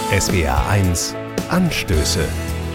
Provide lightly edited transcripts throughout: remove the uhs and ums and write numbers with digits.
SWR1 Anstöße.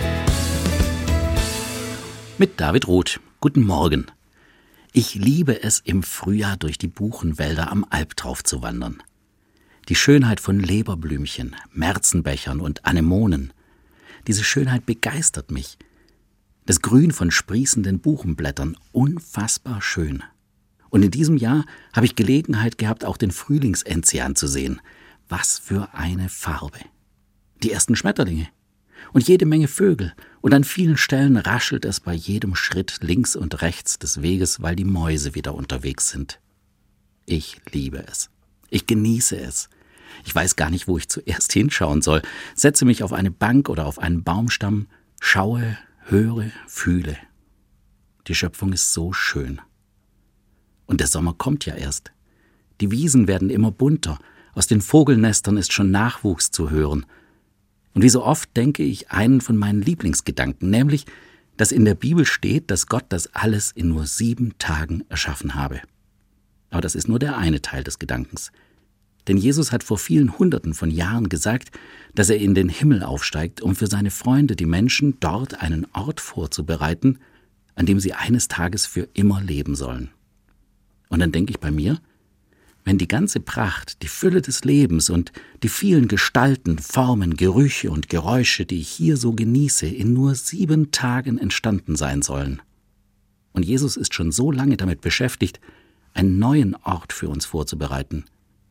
Mit David Roth. Guten Morgen. Ich liebe es, im Frühjahr durch die Buchenwälder am Albtrauf zu wandern. Die Schönheit von Leberblümchen, Märzenbechern und Anemonen. Diese Schönheit begeistert mich. Das Grün von sprießenden Buchenblättern, unfassbar schön. Und in diesem Jahr habe ich Gelegenheit gehabt, auch den Frühlingsenzian zu sehen. Was für eine Farbe. Die ersten Schmetterlinge und jede Menge Vögel. Und an vielen Stellen raschelt es bei jedem Schritt links und rechts des Weges, weil die Mäuse wieder unterwegs sind. Ich liebe es. Ich genieße es. Ich weiß gar nicht, wo ich zuerst hinschauen soll. Setze mich auf eine Bank oder auf einen Baumstamm, schaue, höre, fühle. Die Schöpfung ist so schön. Und der Sommer kommt ja erst. Die Wiesen werden immer bunter. Aus den Vogelnestern ist schon Nachwuchs zu hören. Und wie so oft denke ich einen von meinen Lieblingsgedanken, nämlich, dass in der Bibel steht, dass Gott das alles in nur 7 Tagen erschaffen habe. Aber das ist nur der eine Teil des Gedankens. Denn Jesus hat vor vielen Hunderten von Jahren gesagt, dass er in den Himmel aufsteigt, um für seine Freunde, die Menschen, dort einen Ort vorzubereiten, an dem sie eines Tages für immer leben sollen. Und dann denke ich bei mir, wenn die ganze Pracht, die Fülle des Lebens und die vielen Gestalten, Formen, Gerüche und Geräusche, die ich hier so genieße, in nur 7 Tagen entstanden sein sollen. Und Jesus ist schon so lange damit beschäftigt, einen neuen Ort für uns vorzubereiten.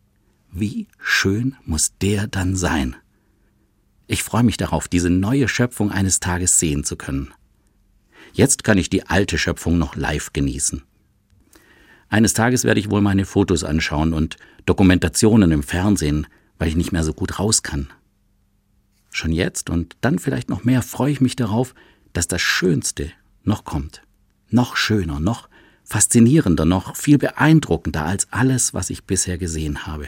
Wie schön muss der dann sein? Ich freue mich darauf, diese neue Schöpfung eines Tages sehen zu können. Jetzt kann ich die alte Schöpfung noch live genießen. Eines Tages werde ich wohl meine Fotos anschauen und Dokumentationen im Fernsehen, weil ich nicht mehr so gut raus kann. Schon jetzt und dann vielleicht noch mehr freue ich mich darauf, dass das Schönste noch kommt. Noch schöner, noch faszinierender, noch viel beeindruckender als alles, was ich bisher gesehen habe.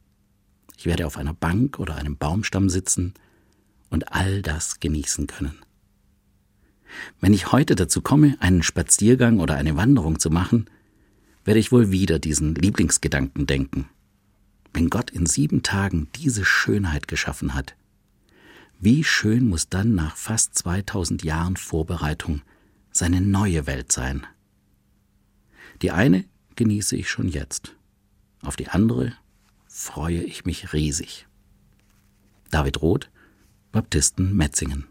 Ich werde auf einer Bank oder einem Baumstamm sitzen und all das genießen können. Wenn ich heute dazu komme, einen Spaziergang oder eine Wanderung zu machen, werde ich wohl wieder diesen Lieblingsgedanken denken. Wenn Gott in 7 Tagen diese Schönheit geschaffen hat, wie schön muss dann nach fast 2000 Jahren Vorbereitung seine neue Welt sein? Die eine genieße ich schon jetzt, auf die andere freue ich mich riesig. David Roth, Baptisten Metzingen.